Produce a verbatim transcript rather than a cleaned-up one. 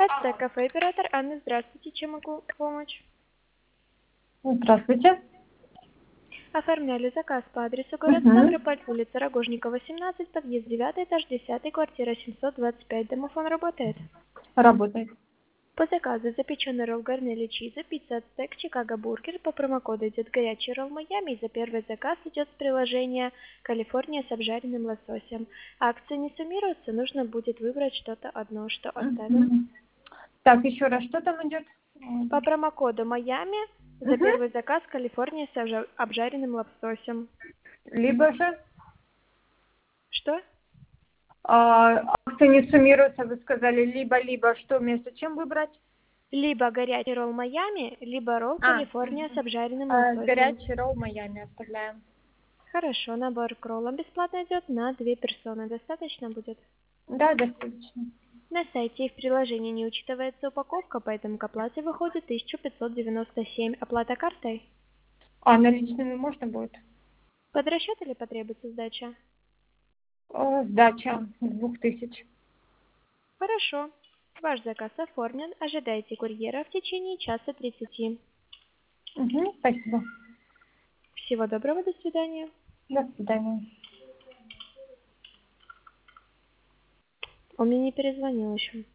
СТ кафе, оператор Анна, здравствуйте, чем могу помочь? Здравствуйте. Оформляли заказ по адресу город Угу. Ставрополь, улица Рогожникова, семнадцать, подъезд девятый, этаж десятый, квартира семьсот двадцать пять. Домофон работает. Работает. По заказу запеченный ролл гарнели чиза, пицца ацтек, Чикаго бургер. По промокоду идет горячий ролл Майами, и за первый заказ идет приложение Калифорния с обжаренным лососем. Акции не суммируются, нужно будет выбрать что-то одно, что оставим. Угу. Так, еще раз, что там идет? По промокоду Майами за Угу. первый заказ Калифорния с обжа- обжаренным лососем. Либо же Что? а, акции не суммируются, вы сказали, либо-либо, что между чем выбрать? Либо горячий ролл Майами, либо ролл А, Калифорния с обжаренным а, лососем. горячий ролл Майами оставляем. Хорошо, набор к роллам бесплатно идет на две персоны. Достаточно будет? Да, достаточно. На сайте и в приложении не учитывается упаковка, поэтому к оплате выходит тысяча пятьсот девяносто семь. Оплата картой? А наличными можно будет? Под расчет или потребуется сдача? О, сдача двух тысяч. Хорошо. Ваш заказ оформлен. Ожидайте курьера в течение часа тридцати. Угу, спасибо. Всего доброго, до свидания. До свидания. Он мне не перезвонил еще.